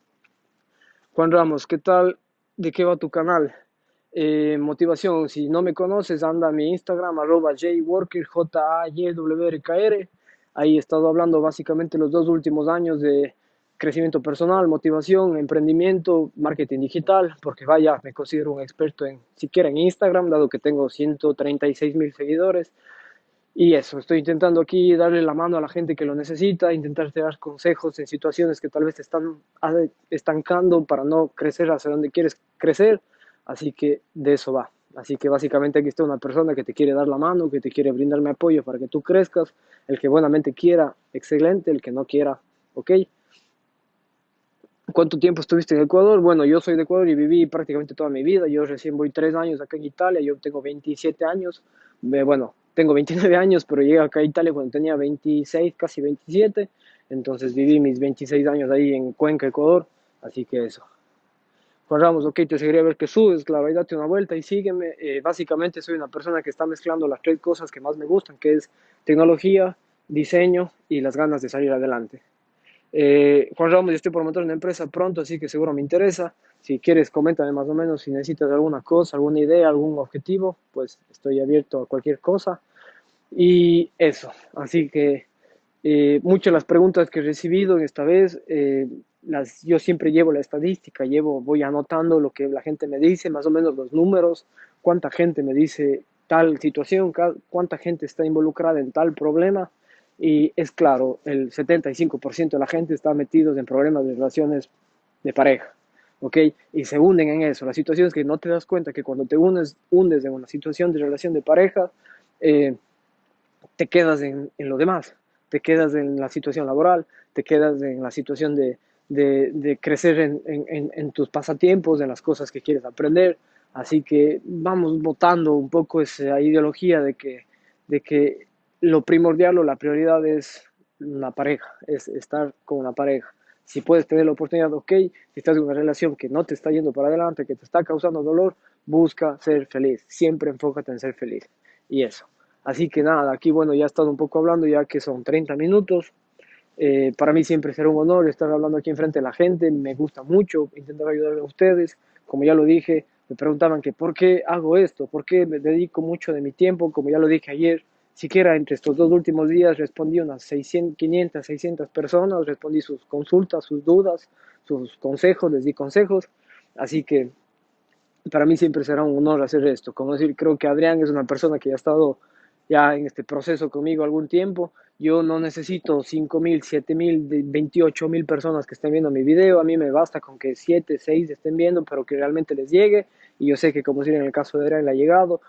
Juan Ramos, ¿qué tal? ¿De qué va tu canal? Eh, motivación, si no me conoces, anda a mi Instagram, arroba jworker, J A Y W R K R. Ahí he estado hablando básicamente los dos últimos años de crecimiento personal, motivación, emprendimiento, marketing digital, porque vaya, me considero un experto en, siquiera en Instagram, dado que tengo ciento treinta y seis mil seguidores. Y eso, estoy intentando aquí darle la mano a la gente que lo necesita, intentar dar consejos en situaciones que tal vez te están estancando para no crecer hacia donde quieres crecer. Así que de eso va. Así que básicamente aquí está una persona que te quiere dar la mano, que te quiere brindarme apoyo para que tú crezcas. El que buenamente quiera, excelente. El que no quiera, ok. ¿Cuánto tiempo estuviste en Ecuador? Bueno, yo soy de Ecuador y viví prácticamente toda mi vida. Yo recién voy tres años acá en Italia. Yo tengo veintisiete años. Eh, bueno, tengo veintinueve años, pero llegué acá a Italia cuando tenía veintiséis, casi veintisiete. Entonces viví mis veintiséis años ahí en Cuenca, Ecuador. Así que eso. Juan Ramos, ok, te seguiría a ver que subes, claro, ahí date una vuelta y sígueme. Eh, básicamente soy una persona que está mezclando las tres cosas que más me gustan, que es tecnología, diseño y las ganas de salir adelante. Eh, Juan Ramos, yo estoy por montar una empresa pronto, así que seguro me interesa. Si quieres, coméntame más o menos si necesitas alguna cosa, alguna idea, algún objetivo, pues estoy abierto a cualquier cosa. Y eso, así que eh, muchas de las preguntas que he recibido esta vez, eh, las, yo siempre llevo la estadística, llevo, voy anotando lo que la gente me dice, más o menos los números, cuánta gente me dice tal situación, cuánta gente está involucrada en tal problema. Y es claro, el setenta y cinco por ciento de la gente está metido en problemas de relaciones de pareja, ¿ok? Y se hunden en eso. La situación es que no te das cuenta que cuando te unes, hundes en una situación de relación de pareja, eh, te quedas en, en, lo demás, te quedas en la situación laboral, te quedas en la situación de, de, de crecer en, en, en, tus pasatiempos, en las cosas que quieres aprender. Así que vamos votando un poco esa ideología de que, de que lo primordial o la prioridad es una pareja, es estar con una pareja. Si puedes tener la oportunidad, ok, si estás en una relación que no te está yendo para adelante, que te está causando dolor, busca ser feliz, siempre enfócate en ser feliz. Y eso. Así que nada, aquí bueno, ya he estado un poco hablando, ya que son treinta minutos. Eh, para mí siempre será un honor estar hablando aquí enfrente de la gente, me gusta mucho intentar ayudar a ustedes. Como ya lo dije, me preguntaban que por qué hago esto, por qué me dedico mucho de mi tiempo, como ya lo dije ayer, siquiera entre estos dos últimos días respondí unas seiscientas, quinientas, seiscientas personas, respondí sus consultas, sus dudas, sus consejos, les di consejos. Así que para mí siempre será un honor hacer esto. Como decir, creo que Adrián es una persona que ya ha estado ya en este proceso conmigo algún tiempo. Yo no necesito cinco mil, siete mil, veintiocho mil personas que estén viendo mi video. A mí me basta con que siete, seis estén viendo, pero que realmente les llegue. Y yo sé que, como decir, en el caso de Adrián le ha llegado.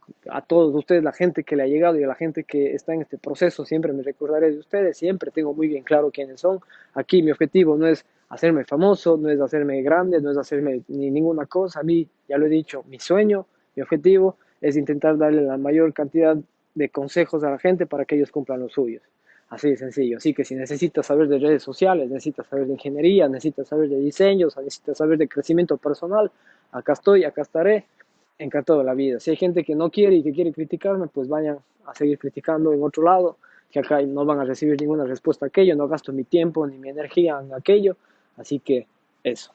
A todos ustedes, la gente que le ha llegado y a la gente que está en este proceso, siempre me recordaré de ustedes. Siempre tengo muy bien claro quiénes son. Aquí mi objetivo no es hacerme famoso, no es hacerme grande, no es hacerme ni ninguna cosa. A mí, ya lo he dicho, mi sueño, mi objetivo es intentar darle la mayor cantidad de consejos a la gente para que ellos cumplan los suyos. Así de sencillo. Así que si necesitas saber de redes sociales, necesitas saber de ingeniería, necesitas saber de diseños, necesitas saber de crecimiento personal, acá estoy, acá estaré, encantado de la vida. Si hay gente que no quiere y que quiere criticarme, pues vayan a seguir criticando en otro lado, que acá no van a recibir ninguna respuesta a aquello, no gasto mi tiempo ni mi energía en aquello. Así que eso.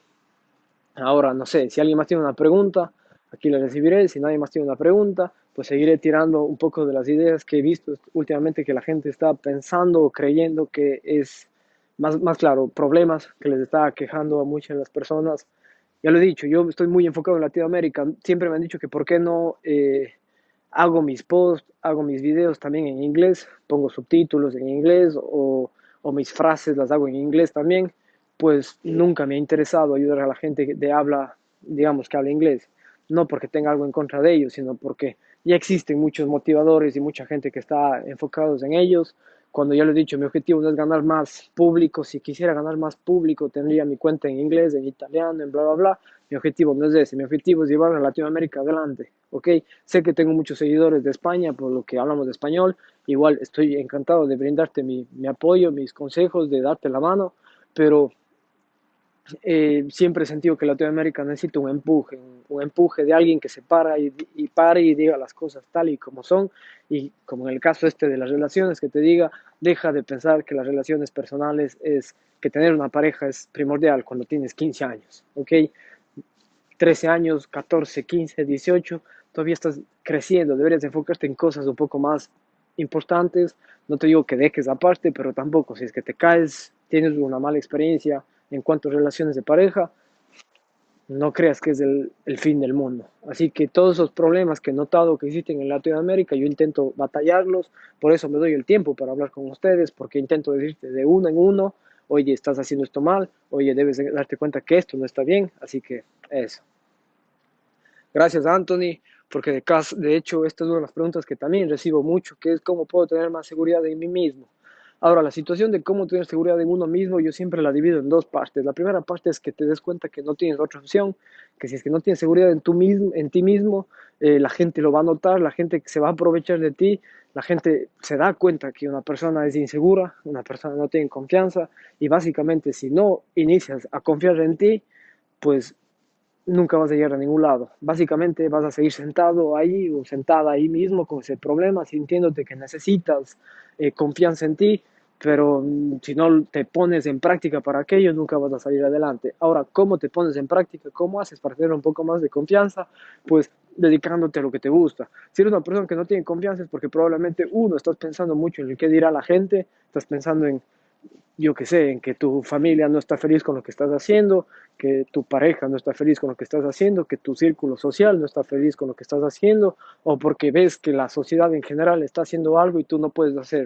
Ahora, no sé, si alguien más tiene una pregunta, aquí la recibiré. Si nadie más tiene una pregunta, pues seguiré tirando un poco de las ideas que he visto últimamente que la gente está pensando o creyendo que es más, más claro, problemas que les está quejando a muchas de las personas. Ya lo he dicho, yo estoy muy enfocado en Latinoamérica. Siempre me han dicho que por qué no eh, hago mis posts, hago mis videos también en inglés, pongo subtítulos en inglés o, o mis frases las hago en inglés también. Pues nunca me ha interesado ayudar a la gente de habla, digamos, que habla inglés. No porque tenga algo en contra de ellos, sino porque ya existen muchos motivadores y mucha gente que está enfocados en ellos. Cuando ya lo he dicho, mi objetivo no es ganar más público. Si quisiera ganar más público, tendría mi cuenta en inglés, en italiano, en bla, bla, bla. Mi objetivo no es ese. Mi objetivo es llevar a Latinoamérica adelante, ¿ok? Sé que tengo muchos seguidores de España, por lo que hablamos de español. Igual estoy encantado de brindarte mi, mi apoyo, mis consejos, de darte la mano, pero eh, siempre he sentido que Latinoamérica necesita un empuje, un, un empuje de alguien que se para y, y pare y diga las cosas tal y como son, y como en el caso este de las relaciones, que te diga, deja de pensar que las relaciones personales es, que tener una pareja es primordial cuando tienes quince años, ¿ok? trece años, catorce, quince, dieciocho, todavía estás creciendo, deberías enfocarte en cosas un poco más importantes. No te digo que dejes aparte, pero tampoco si es que te caes, tienes una mala experiencia en cuanto a relaciones de pareja, no creas que es el, el fin del mundo. Así que todos esos problemas que he notado que existen en Latinoamérica, yo intento batallarlos, por eso me doy el tiempo para hablar con ustedes, porque intento decirte de uno en uno, oye, estás haciendo esto mal, oye, debes darte cuenta que esto no está bien, así que eso. Gracias, Anthony, porque de, caso, de hecho esta es una de las preguntas que también recibo mucho, que es cómo puedo tener más seguridad en mí mismo. Ahora, la situación de cómo tener seguridad en uno mismo, yo siempre la divido en dos partes. La primera parte es que te des cuenta que no tienes otra opción, que si es que no tienes seguridad en, tú mismo, en ti mismo, eh, la gente lo va a notar, la gente se va a aprovechar de ti, la gente se da cuenta que una persona es insegura, una persona no tiene confianza, y básicamente si no inicias a confiar en ti, pues nunca vas a llegar a ningún lado. Básicamente vas a seguir sentado ahí o sentada ahí mismo con ese problema, sintiéndote que necesitas eh, confianza en ti, pero mm, si no te pones en práctica para aquello, nunca vas a salir adelante. Ahora, ¿cómo te pones en práctica? ¿Cómo haces para tener un poco más de confianza? Pues dedicándote a lo que te gusta. Si eres una persona que no tiene confianza es porque probablemente, uno, estás pensando mucho en el que dirá la gente, estás pensando en yo qué sé, en que tu familia no está feliz con lo que estás haciendo, que tu pareja no está feliz con lo que estás haciendo, que tu círculo social no está feliz con lo que estás haciendo, o porque ves que la sociedad en general está haciendo algo y tú no puedes hacerlo.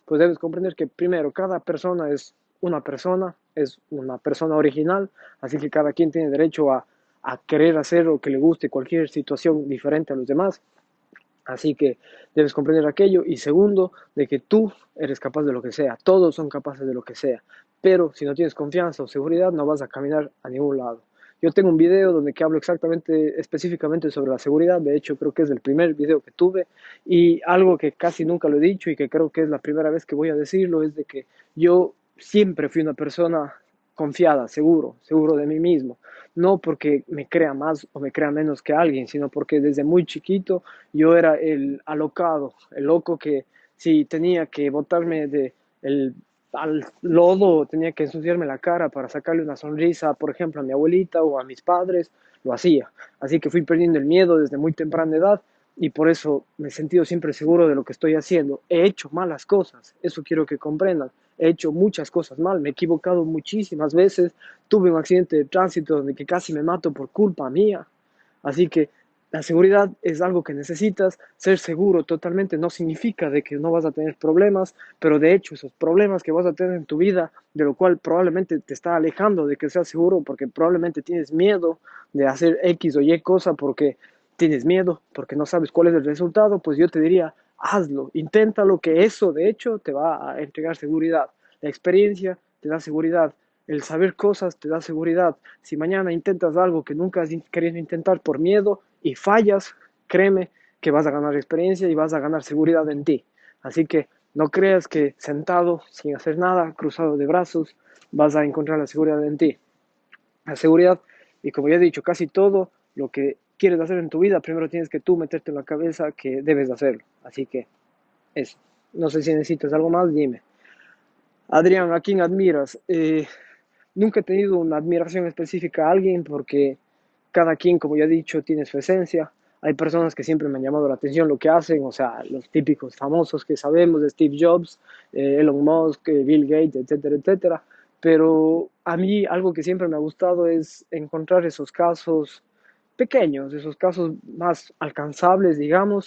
pues debes comprender que primero, cada persona es una persona, es una persona original, así que cada quien tiene derecho a, a querer hacer o que le guste cualquier situación diferente a los demás. Así que debes comprender aquello. Y segundo, de que tú eres capaz de lo que sea. Todos son capaces de lo que sea. Pero si no tienes confianza o seguridad, no vas a caminar a ningún lado. Yo tengo un video donde que hablo exactamente, específicamente sobre la seguridad. De hecho, creo que es el primer video que tuve. Y algo que casi nunca lo he dicho y que creo que es la primera vez que voy a decirlo es de que yo siempre fui una persona confiada, seguro, seguro de mí mismo. No porque me crea más o me crea menos que alguien, sino porque desde muy chiquito yo era el alocado, el loco que si tenía que botarme de el, al lodo, tenía que ensuciarme la cara para sacarle una sonrisa, por ejemplo, a mi abuelita o a mis padres, lo hacía. Así que fui perdiendo el miedo desde muy temprana edad y por eso me he sentido siempre seguro de lo que estoy haciendo. He hecho malas cosas, eso quiero que comprendan. He hecho muchas cosas mal, me he equivocado muchísimas veces, tuve un accidente de tránsito donde que casi me mato por culpa mía. Así que la seguridad es algo que necesitas. Ser seguro totalmente no significa de que no vas a tener problemas, pero de hecho esos problemas que vas a tener en tu vida, de lo cual probablemente te está alejando de que seas seguro porque probablemente tienes miedo de hacer X o Y cosa porque tienes miedo, porque no sabes cuál es el resultado, pues yo te diría, hazlo, inténtalo, que eso de hecho te va a entregar seguridad. La experiencia te da seguridad, el saber cosas te da seguridad. Si mañana intentas algo que nunca has querido intentar por miedo y fallas, créeme que vas a ganar experiencia y vas a ganar seguridad en ti. Así que no creas que sentado, sin hacer nada, cruzado de brazos, vas a encontrar la seguridad en ti. La seguridad, y como ya he dicho, casi todo lo que quieres hacer en tu vida, primero tienes que tú meterte en la cabeza que debes hacerlo. Así que eso. No sé si necesitas algo más, dime. Adrián, ¿a quién admiras? Eh, nunca he tenido una admiración específica a alguien porque cada quien, como ya he dicho, tiene su esencia. Hay personas que siempre me han llamado la atención lo que hacen, o sea, los típicos famosos que sabemos de Steve Jobs, eh, Elon Musk, eh, Bill Gates, etcétera, etcétera. Pero a mí algo que siempre me ha gustado es encontrar esos casos pequeños, esos casos más alcanzables, digamos,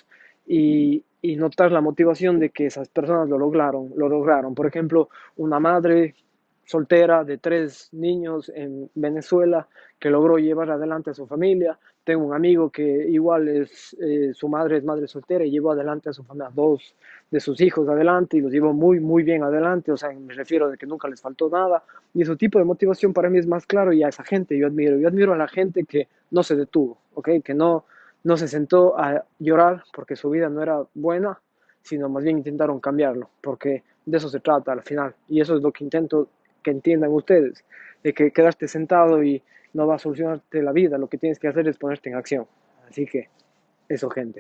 y, y notar la motivación de que esas personas lo lograron, lo lograron. Por ejemplo, una madre soltera de tres niños en Venezuela que logró llevar adelante a su familia. Tengo un amigo que igual es, eh, su madre es madre soltera y llevó adelante a su familia, dos de sus hijos adelante y los llevó muy, muy bien adelante. O sea, me refiero de que nunca les faltó nada. Y ese tipo de motivación para mí es más claro y a esa gente yo admiro. Yo admiro a la gente que no se detuvo, ¿ok? Que no, no se sentó a llorar porque su vida no era buena, sino más bien intentaron cambiarlo, porque de eso se trata al final. Y eso es lo que intento que entiendan ustedes, de que quedarte sentado y no va a solucionarte la vida, lo que tienes que hacer es ponerte en acción. Así que eso, gente.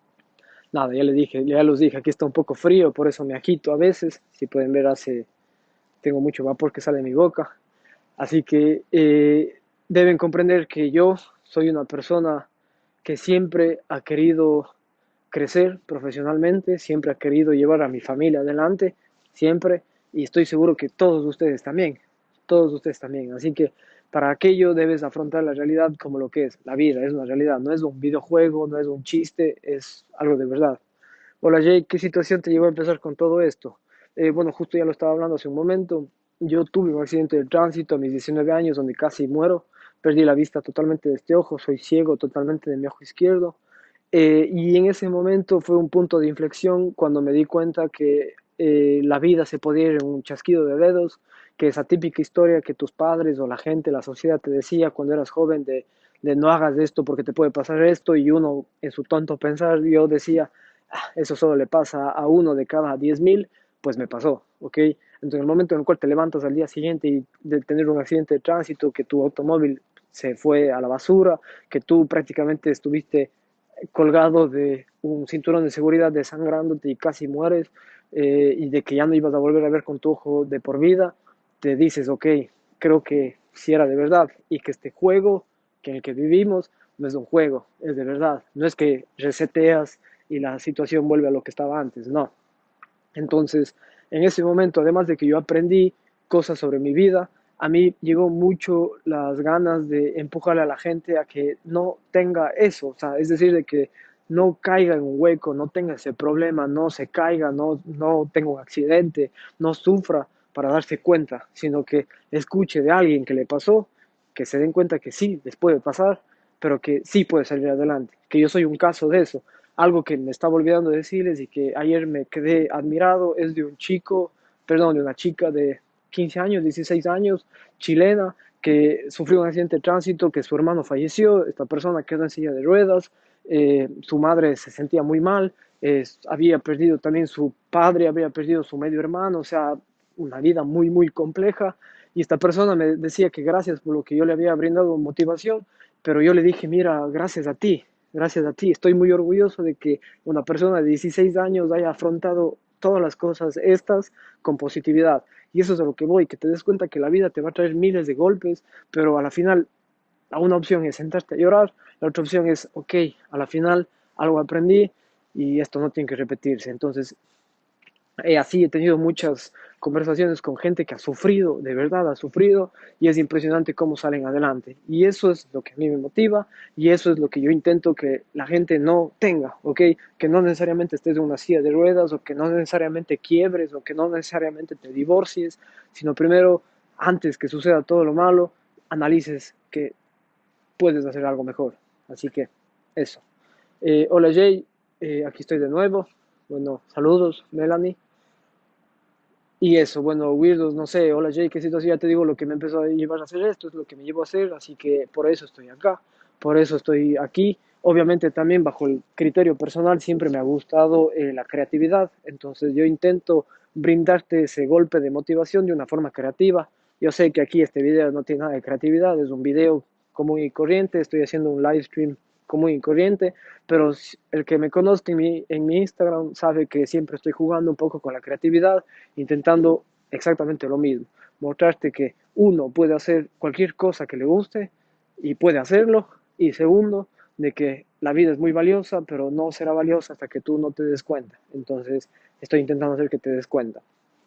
Nada, ya les dije, ya los dije, aquí está un poco frío, por eso me agito a veces. Si pueden ver, hace, tengo mucho vapor que sale de mi boca. Así que eh, deben comprender que yo soy una persona que siempre ha querido crecer profesionalmente, siempre ha querido llevar a mi familia adelante, siempre, y estoy seguro que todos ustedes también, todos ustedes también. Así que para aquello debes afrontar la realidad como lo que es, la vida es una realidad, no es un videojuego, no es un chiste, es algo de verdad. Hola Jake, ¿qué situación te llevó a empezar con todo esto? Eh, bueno, justo ya lo estaba hablando hace un momento. Yo tuve un accidente de tránsito a mis diecinueve años donde casi muero. Perdí la vista totalmente de este ojo, soy ciego totalmente de mi ojo izquierdo. Eh, y en ese momento fue un punto de inflexión cuando me di cuenta que eh, la vida se podía ir en un chasquido de dedos, que esa típica historia que tus padres o la gente, la sociedad te decía cuando eras joven de, de no hagas esto porque te puede pasar esto, y uno en su tonto pensar, yo decía, "Ah, eso solo le pasa a uno de cada diez mil, pues me pasó, ¿ok? Entonces, en el momento en el cual te levantas al día siguiente y de tener un accidente de tránsito, que tu automóvil se fue a la basura, que tú prácticamente estuviste colgado de un cinturón de seguridad desangrándote y casi mueres, eh, y de que ya no ibas a volver a ver con tu ojo de por vida, te dices, ok, creo que si era de verdad y que este juego que en el que vivimos no es un juego, es de verdad, no es que reseteas y la situación vuelve a lo que estaba antes, no. Entonces, en ese momento, además de que yo aprendí cosas sobre mi vida, a mí llegó mucho las ganas de empujarle a la gente a que no tenga eso, o sea, es decir, de que no caiga en un hueco, no tenga ese problema, no se caiga, no, no tenga un accidente, no sufra para darse cuenta, sino que escuche de alguien que le pasó, que se den cuenta que sí, les puede pasar, pero que sí puede salir adelante, que yo soy un caso de eso. Algo que me estaba olvidando decirles y que ayer me quedé admirado es de un chico, perdón, de una chica de quince años, dieciséis años, chilena, que sufrió un accidente de tránsito, que su hermano falleció, esta persona quedó en silla de ruedas, eh, su madre se sentía muy mal, eh, había perdido también su padre, había perdido su medio hermano, o sea, una vida muy, muy compleja. Y esta persona me decía que gracias por lo que yo le había brindado motivación, pero yo le dije, mira, gracias a ti, gracias a ti, estoy muy orgulloso de que una persona de dieciséis años haya afrontado todas las cosas estas con positividad. Y eso es a lo que voy, que te des cuenta que la vida te va a traer miles de golpes, pero a la final, a una opción es sentarte a llorar, la otra opción es, ok, a la final algo aprendí y esto no tiene que repetirse. Entonces, eh, así he tenido muchas conversaciones con gente que ha sufrido, de verdad ha sufrido, y es impresionante cómo salen adelante. Y eso es lo que a mí me motiva, y eso es lo que yo intento que la gente no tenga, ¿ok? Que no necesariamente estés en una silla de ruedas, o que no necesariamente quiebres, o que no necesariamente te divorcies, sino primero, antes que suceda todo lo malo, analices que puedes hacer algo mejor. Así que, eso. Eh, hola Jay, eh, aquí estoy de nuevo. Bueno, saludos, Melanie. Y eso, bueno, Weirdos, no sé, hola Jay, qué situación, ya te digo lo que me empezó a llevar a hacer esto, es lo que me llevó a hacer, así que por eso estoy acá, por eso estoy aquí. Obviamente también bajo el criterio personal siempre me ha gustado eh, la creatividad, entonces yo intento brindarte ese golpe de motivación de una forma creativa. Yo sé que aquí este video no tiene nada de creatividad, es un video común y corriente, estoy haciendo un live stream común y corriente, pero el que me conozca en mi, en mi Instagram sabe que siempre estoy jugando un poco con la creatividad, intentando exactamente lo mismo, mostrarte que uno puede hacer cualquier cosa que le guste y puede hacerlo, y segundo, de que la vida es muy valiosa, pero no será valiosa hasta que tú no te des cuenta. Entonces, estoy intentando hacer que te des cuenta.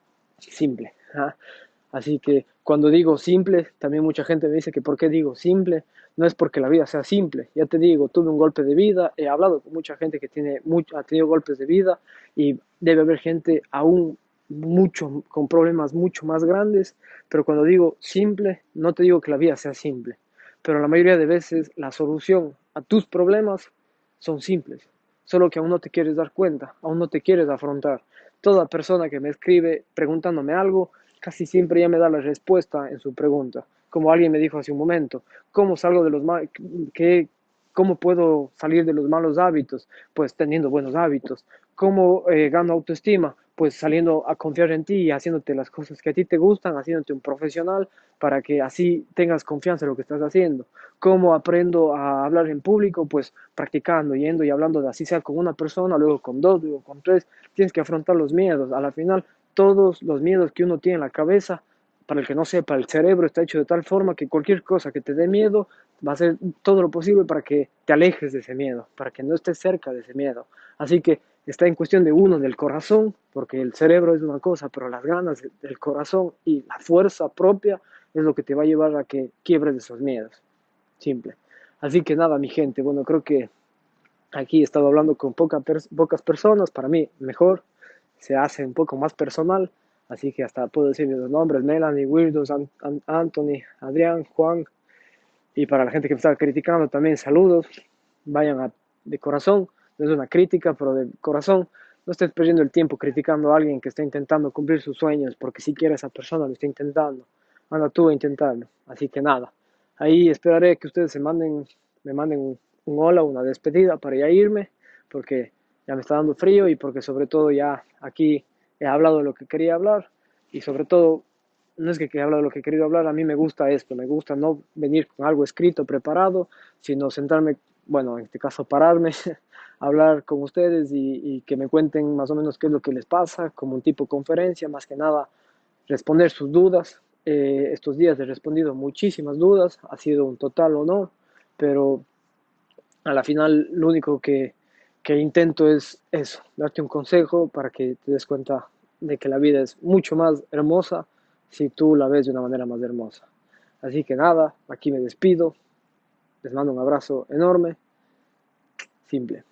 Simple. ¿Ah? Así que cuando digo simple, también mucha gente me dice que por qué digo simple, no es porque la vida sea simple. Ya te digo, tuve un golpe de vida, he hablado con mucha gente que tiene mucho, ha tenido golpes de vida, y debe haber gente aún mucho con problemas mucho más grandes, pero cuando digo simple, no te digo que la vida sea simple, pero la mayoría de veces la solución a tus problemas son simples, solo que aún no te quieres dar cuenta, aún no te quieres afrontar. Toda persona que me escribe preguntándome algo, casi siempre ya me da la respuesta en su pregunta. Como alguien me dijo hace un momento, ¿cómo salgo de los mal, qué, cómo puedo salir de los malos hábitos? Pues teniendo buenos hábitos. ¿Cómo eh, gano autoestima? Pues saliendo a confiar en ti y haciéndote las cosas que a ti te gustan, haciéndote un profesional para que así tengas confianza en lo que estás haciendo. ¿Cómo aprendo a hablar en público? Pues practicando, yendo y hablando de así sea con una persona, luego con dos, luego con tres. Tienes que afrontar los miedos. A la final, todos los miedos que uno tiene en la cabeza, para el que no sepa, el cerebro está hecho de tal forma que cualquier cosa que te dé miedo va a hacer todo lo posible para que te alejes de ese miedo, para que no estés cerca de ese miedo. Así que está en cuestión de uno, del corazón, porque el cerebro es una cosa, pero las ganas del corazón y la fuerza propia es lo que te va a llevar a que quiebres de esos miedos. Simple. Así que nada, mi gente, bueno, creo que aquí he estado hablando con poca pers pocas personas, para mí mejor, se hace un poco más personal, así que hasta puedo decir los nombres: Melanie, Weirdos, An An Anthony, Adrián, Juan, y para la gente que me estaba criticando también, saludos, vayan a, de corazón, no es una crítica, pero de corazón, no estés perdiendo el tiempo criticando a alguien que está intentando cumplir sus sueños, porque siquiera esa persona lo está intentando, anda tú a intentarlo, así que nada, ahí esperaré que ustedes se manden, me manden un, un hola, una despedida para ya irme, porque ya me está dando frío y porque sobre todo ya aquí he hablado de lo que quería hablar, y sobre todo no es que he hablado de lo que he querido hablar, a mí me gusta esto, me gusta no venir con algo escrito, preparado, sino sentarme, bueno, en este caso pararme, hablar con ustedes y, y que me cuenten más o menos qué es lo que les pasa, como un tipo de conferencia, más que nada responder sus dudas. Eh, estos días he respondido muchísimas dudas, ha sido un total honor, pero a la final lo único que, que intento es eso, darte un consejo para que te des cuenta de que la vida es mucho más hermosa si tú la ves de una manera más hermosa. Así que nada, aquí me despido, les mando un abrazo enorme, simple.